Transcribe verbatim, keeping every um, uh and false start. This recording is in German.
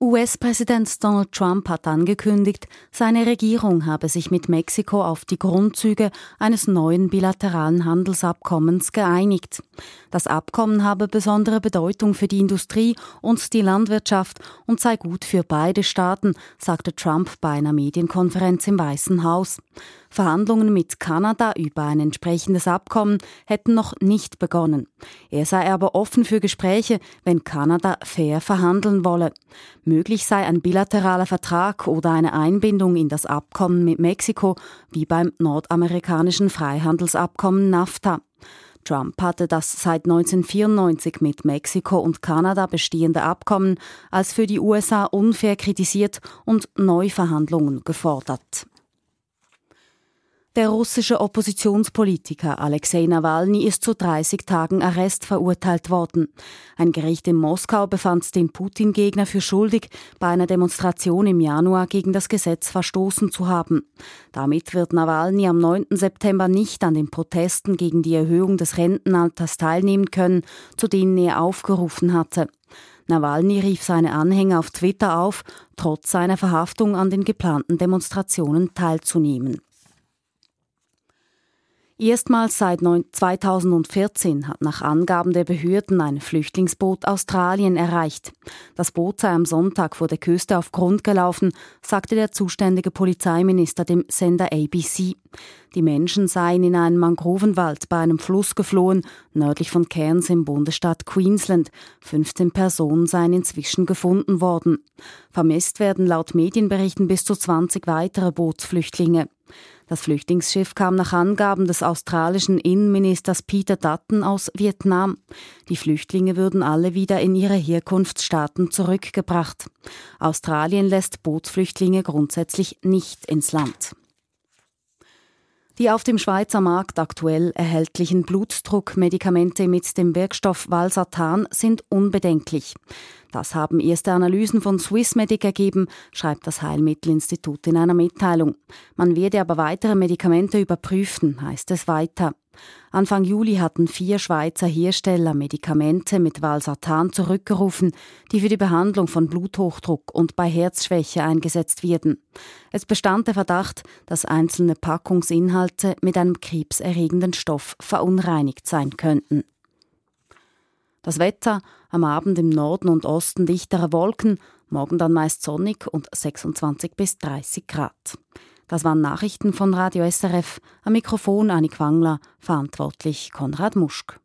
U S-Präsident Donald Trump hat angekündigt, seine Regierung habe sich mit Mexiko auf die Grundzüge eines neuen bilateralen Handelsabkommens geeinigt. Das Abkommen habe besondere Bedeutung für die Industrie und die Landwirtschaft und sei gut für beide Staaten, sagte Trump bei einer Medienkonferenz im Weißen Haus. Verhandlungen mit Kanada über ein entsprechendes Abkommen hätten noch nicht begonnen. Er sei aber offen für Gespräche, wenn Kanada fair verhandeln wolle. Möglich sei ein bilateraler Vertrag oder eine Einbindung in das Abkommen mit Mexiko, wie beim nordamerikanischen Freihandelsabkommen NAFTA. Trump hatte das seit neunzehnhundertvierundneunzig mit Mexiko und Kanada bestehende Abkommen als für die U S A unfair kritisiert und Neuverhandlungen gefordert. Der russische Oppositionspolitiker Alexei Nawalny ist zu dreißig Tagen Arrest verurteilt worden. Ein Gericht in Moskau befand den Putin-Gegner für schuldig, bei einer Demonstration im Januar gegen das Gesetz verstoßen zu haben. Damit wird Nawalny am neunten September nicht an den Protesten gegen die Erhöhung des Rentenalters teilnehmen können, zu denen er aufgerufen hatte. Nawalny rief seine Anhänger auf Twitter auf, trotz seiner Verhaftung an den geplanten Demonstrationen teilzunehmen. Erstmals seit zweitausendvierzehn hat nach Angaben der Behörden ein Flüchtlingsboot Australien erreicht. Das Boot sei am Sonntag vor der Küste auf Grund gelaufen, sagte der zuständige Polizeiminister dem Sender A B C. Die Menschen seien in einen Mangrovenwald bei einem Fluss geflohen, nördlich von Cairns im Bundesstaat Queensland. fünfzehn Personen seien inzwischen gefunden worden. Vermisst werden laut Medienberichten bis zu zwanzig weitere Bootsflüchtlinge. Das Flüchtlingsschiff kam nach Angaben des australischen Innenministers Peter Dutton aus Vietnam. Die Flüchtlinge würden alle wieder in ihre Herkunftsstaaten zurückgebracht. Australien lässt Bootsflüchtlinge grundsätzlich nicht ins Land. Die auf dem Schweizer Markt aktuell erhältlichen Blutdruckmedikamente mit dem Wirkstoff Valsartan sind unbedenklich. Das haben erste Analysen von Swissmedic ergeben, schreibt das Heilmittelinstitut in einer Mitteilung. Man werde aber weitere Medikamente überprüfen, heißt es weiter. Anfang Juli hatten vier Schweizer Hersteller Medikamente mit Valsartan zurückgerufen, die für die Behandlung von Bluthochdruck und bei Herzschwäche eingesetzt werden. Es bestand der Verdacht, dass einzelne Packungsinhalte mit einem krebserregenden Stoff verunreinigt sein könnten. Das Wetter: am Abend im Norden und Osten dichtere Wolken, morgen dann meist sonnig und sechsundzwanzig bis dreißig Grad. Das waren Nachrichten von Radio S R F. Am Mikrofon Annik Wangler, verantwortlich Konrad Muschk.